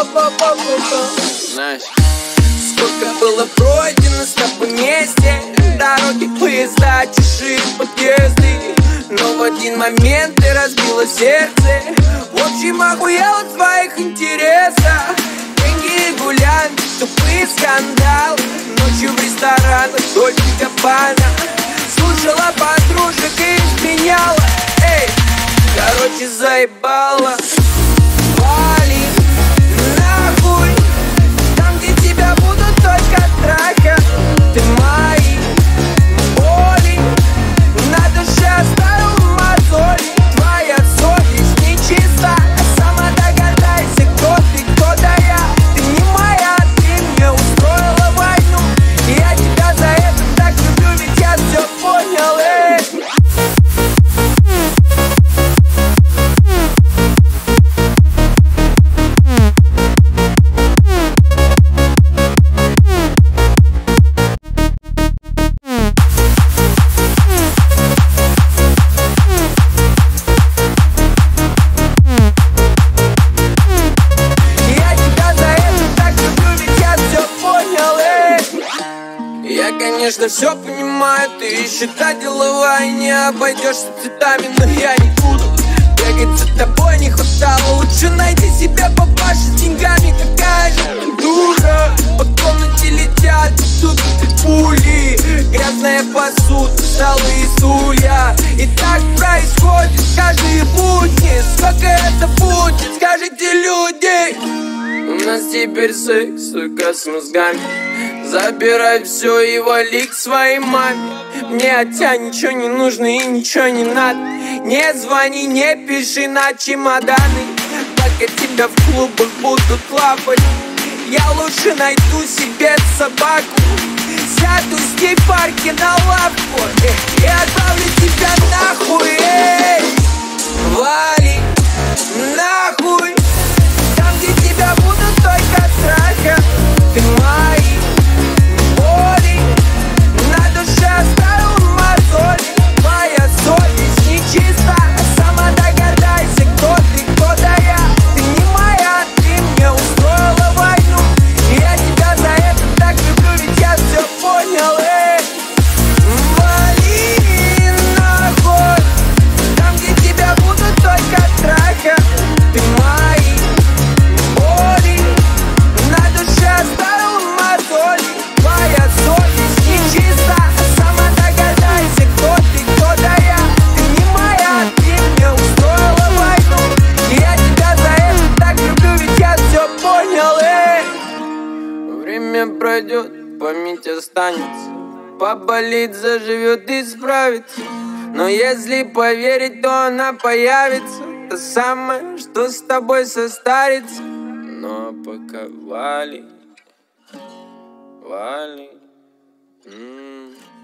Знаешь, сколько было пройдено с тобой вместе, дороги, поезда, чужие подъезды. Но в один момент ты разбила сердце. В общем, охуела в твоих интересах. Деньги и гулянки, тупые скандалы, ночью в ресторанах Дольче Габбана. Слушала подружек и изменяла. Эй, короче, заебала. Вали нахуй, там, где тебя будут только трахать. Ты мои боли на душе оставил мозоли. Твоя совесть нечиста, сама догадайся, кто ты, кто да я. Ты не моя, ты мне устроила войну. Я тебя за это так люблю, ведь я все понял, Конечно, все понимаю, ты считать деловая, не обойдешься цветами, но я не буду бегать за тобой, не хватало. Лучше найди себе папашу с деньгами, какая же ты дура. По комнате летят тут пули, грязная посуда, столы и стулья. И так происходит каждые будни. Сколько это будет, скажите, люди? У нас теперь секс, сука, с мозгами. Забирай все и вали к своей маме. Мне от тебя ничего не нужно и ничего не надо. Не звони, не пиши на чемоданы. Пока тебя в клубах будут лапать, я лучше найду себе собаку. Сяду с ней в парке на лавку и отправлю тебя нахуй. Вали нахуй, там, где тебя будут только трахать. Ты мои боли на душе оставил мозоли. Твоя совесть нечиста, сама догадайся, кто ты, кто да я. Ты не моя, ты мне устроила войну. Я тебя за это так люблю, ведь я все понял, Вали нахуй, там, где тебя будут только трахать. Ты мои боли на душе оставил мозоли. Твоя совесть нечиста, сама догадайся, кто ты, кто да я. Ты не моя, ты мне устроила войну. Я тебя за это так люблю, ведь я все понял, Время пройдет, память останется, поболит, заживет и справится. Но если поверить, то она появится, та самая, что с тобой состарится. Но пока вали.